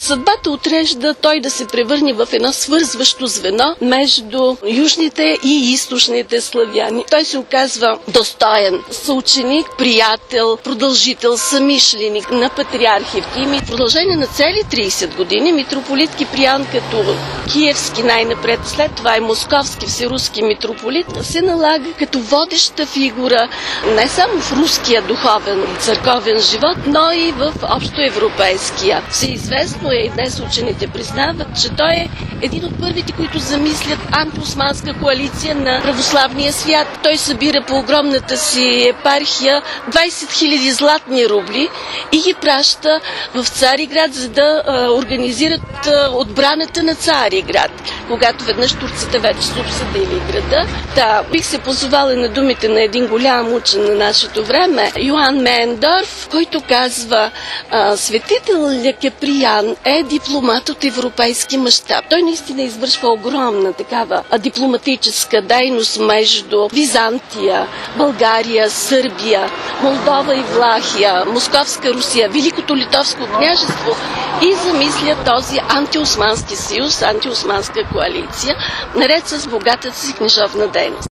Съдбата отрежда той да се превърне в едно свързващо звено между южните и източните славяни. Той се оказва достоен съученик, приятел, продължител, съмишленик на патриарх Евтимий. В продължение на цели 30 години митрополит Киприан, като киевски най-напред, след това и московски всеруски митрополит, се налага като водеща фигура не само в руския духовен и църковен живот, но и в общоевропейския. Всеизвестно е и днес учените признават, че той е един от първите, които замислят антиосманска коалиция на православния свят. Той събира по огромната си епархия 20 000 златни рубли и ги праща в Цариград, за да организират отбраната на Цариград, когато веднъж турците вече са обсъдили града. Бих се позовала на думите на един голям учен на нашето време, Йоан Мейндорф, който казва: светител Киприан е дипломат от европейски мащаб. Той наистина извършва огромна такава дипломатическа дейност между Византия, България, Сърбия, Молдова и Влахия, Московска Русия, Великото литовско княжество и замисля този антиосмански съюз, антиосманска коалиция, наред с богатата си книжовна дейност.